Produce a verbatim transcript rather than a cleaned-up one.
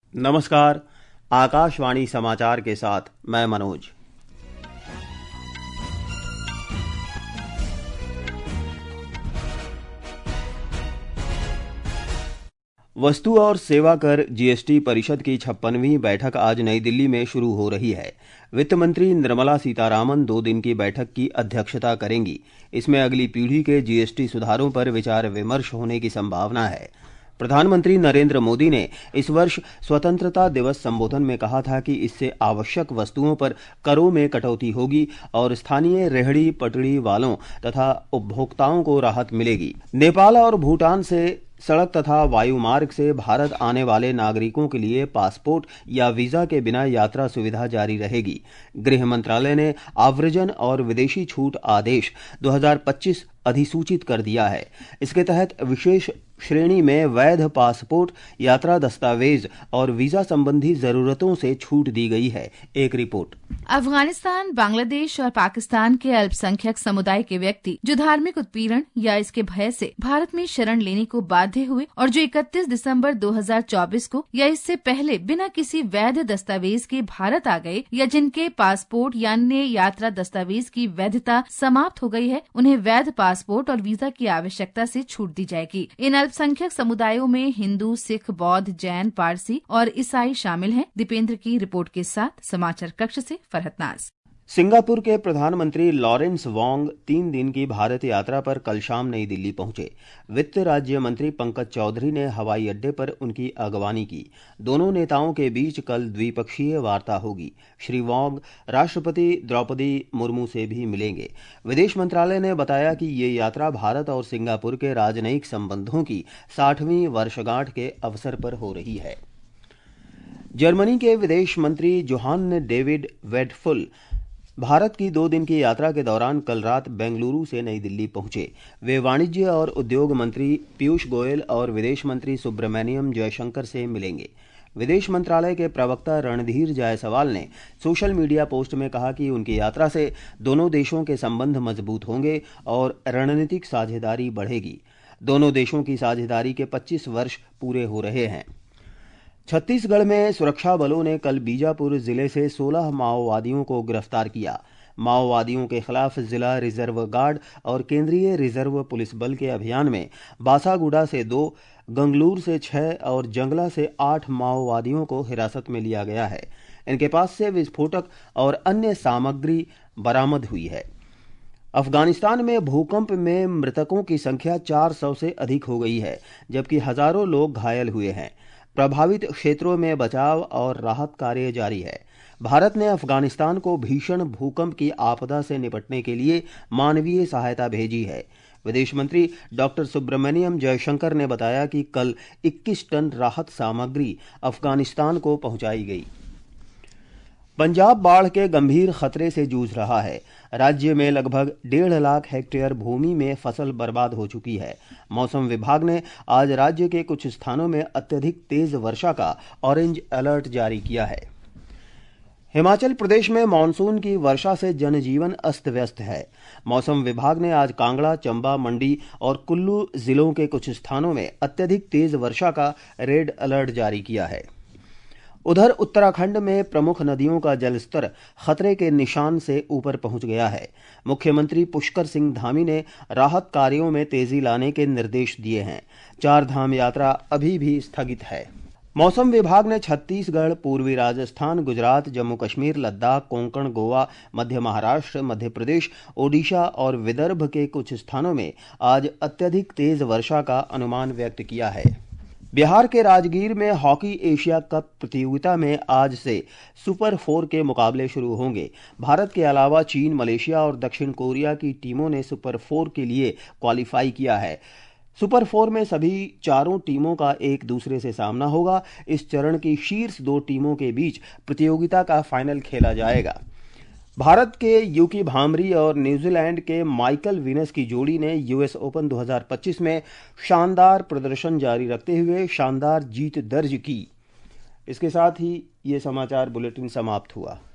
नमस्कार। आकाशवाणी समाचार के साथ मैं मनोज। वस्तु और सेवा कर जीएसटी परिषद की छप्पनवीं बैठक आज नई दिल्ली में शुरू हो रही है। वित्त मंत्री निर्मला सीतारामन दो दिन की बैठक की अध्यक्षता करेंगी। इसमें अगली पीढ़ी के जीएसटी सुधारों पर विचार विमर्श होने की संभावना है। प्रधानमंत्री नरेंद्र मोदी ने इस वर्ष स्वतंत्रता दिवस संबोधन में कहा था कि इससे आवश्यक वस्तुओं पर करों में कटौती होगी और स्थानीय रेहड़ी पटड़ी वालों तथा उपभोक्ताओं को राहत मिलेगी। नेपाल और भूटान से सड़क तथा वायुमार्ग से भारत आने वाले नागरिकों के लिए पासपोर्ट या वीजा के बिना यात्रा सुविधा जारी रहेगी। गृह मंत्रालय ने आव्रजन और विदेशी छूट आदेश दो हज़ार पच्चीस अधिसूचित कर दिया है। इसके तहत विशेष श्रेणी में वैध पासपोर्ट, यात्रा दस्तावेज और वीजा संबंधी जरूरतों से छूट दी गई है। एक रिपोर्ट। अफगानिस्तान, बांग्लादेश और पाकिस्तान के अल्पसंख्यक समुदाय के व्यक्ति जो धार्मिक उत्पीड़न या इसके भय से भारत में शरण लेने को बाध्य हुए और जो इकतीस दिसंबर दो हज़ार चौबीस को या इससे पहले बिना किसी वैध दस्तावेज के भारत आ गए या जिनके पासपोर्ट या अन्य यात्रा दस्तावेज की वैधता समाप्त हो गई है, उन्हें वैध पासपोर्ट और वीजा की आवश्यकता से छूट दी जाएगी। इन अल्पसंख्यक समुदायों में हिंदू, सिख, बौद्ध, जैन, पारसी और ईसाई शामिल हैं। दीपेंद्र की रिपोर्ट के साथ समाचार कक्ष से फरहत नाज। सिंगापुर के प्रधानमंत्री लॉरेंस वोंग तीन दिन की भारत यात्रा पर कल शाम नई दिल्ली पहुंचे। वित्त राज्य मंत्री पंकज चौधरी ने हवाई अड्डे पर उनकी अगवानी की। दोनों नेताओं के बीच कल द्विपक्षीय वार्ता होगी। श्री वोंग राष्ट्रपति द्रौपदी मुर्मू से भी मिलेंगे। विदेश मंत्रालय ने बताया कि ये यात्रा भारत और सिंगापुर के राजनयिक संबंधों की साठवीं वर्षगांठ के अवसर पर हो रही है। जर्मनी के विदेश मंत्री जोहान डेविड वेडफुल भारत की दो दिन की यात्रा के दौरान कल रात बेंगलुरु से नई दिल्ली पहुंचे। वे वाणिज्य और उद्योग मंत्री पीयूष गोयल और विदेश मंत्री सुब्रमण्यम जयशंकर से मिलेंगे। विदेश मंत्रालय के प्रवक्ता रणधीर जायसवाल ने सोशल मीडिया पोस्ट में कहा कि उनकी यात्रा से दोनों देशों के संबंध मजबूत होंगे और रणनीतिक साझेदारी बढ़ेगी। दोनों देशों की साझेदारी के पच्चीस वर्ष पूरे हो रहे हैं। छत्तीसगढ़ में सुरक्षा बलों ने कल बीजापुर जिले से सोलह माओवादियों को गिरफ्तार किया। माओवादियों के खिलाफ जिला रिजर्व गार्ड और केंद्रीय रिजर्व पुलिस बल के अभियान में बासागुड़ा से दो, गंगलूर से छह और जंगला से आठ माओवादियों को हिरासत में लिया गया है। इनके पास से विस्फोटक और अन्य सामग्री बरामद हुई है। अफगानिस्तान में भूकंप में मृतकों की संख्या चार सौ से अधिक हो गई है, जबकि हजारों लोग घायल हुए हैं। प्रभावित क्षेत्रों में बचाव और राहत कार्य जारी है। भारत ने अफगानिस्तान को भीषण भूकंप की आपदा से निपटने के लिए मानवीय सहायता भेजी है। विदेश मंत्री डॉक्टर सुब्रमण्यम जयशंकर ने बताया कि कल इक्कीस टन राहत सामग्री अफगानिस्तान को पहुंचाई गई। पंजाब बाढ़ के गंभीर खतरे से जूझ रहा है। राज्य में लगभग डेढ़ लाख हेक्टेयर भूमि में फसल बर्बाद हो चुकी है। मौसम विभाग ने आज राज्य के कुछ स्थानों में अत्यधिक तेज वर्षा का ऑरेंज अलर्ट जारी किया है। हिमाचल प्रदेश में मानसून की वर्षा से जनजीवन अस्त व्यस्त है। मौसम विभाग ने आज कांगड़ा, चंबा, मंडी और कुल्लू जिलों के कुछ स्थानों में अत्यधिक तेज वर्षा का रेड अलर्ट जारी किया है। उधर उत्तराखंड में प्रमुख नदियों का जलस्तर खतरे के निशान से ऊपर पहुंच गया है। मुख्यमंत्री पुष्कर सिंह धामी ने राहत कार्यों में तेजी लाने के निर्देश दिए हैं। चार धाम यात्रा अभी भी स्थगित है। मौसम विभाग ने छत्तीसगढ़, पूर्वी राजस्थान, गुजरात, जम्मू कश्मीर, लद्दाख, कोंकण, गोवा, मध्य महाराष्ट्र, मध्य प्रदेश, ओडिशा और विदर्भ के कुछ स्थानों में आज अत्यधिक तेज वर्षा का अनुमान व्यक्त किया है। बिहार के राजगीर में हॉकी एशिया कप प्रतियोगिता में आज से सुपर फोर के मुकाबले शुरू होंगे। भारत के अलावा चीन, मलेशिया और दक्षिण कोरिया की टीमों ने सुपर फोर के लिए क्वालिफाई किया है। सुपर फोर में सभी चारों टीमों का एक दूसरे से सामना होगा। इस चरण की शीर्ष दो टीमों के बीच प्रतियोगिता का फाइनल खेला जाएगा। भारत के यूकी भामरी और न्यूजीलैंड के माइकल विनस की जोड़ी ने यूएस ओपन दो हज़ार पच्चीस में शानदार प्रदर्शन जारी रखते हुए शानदार जीत दर्ज की। इसके साथ ही ये समाचार बुलेटिन समाप्त हुआ।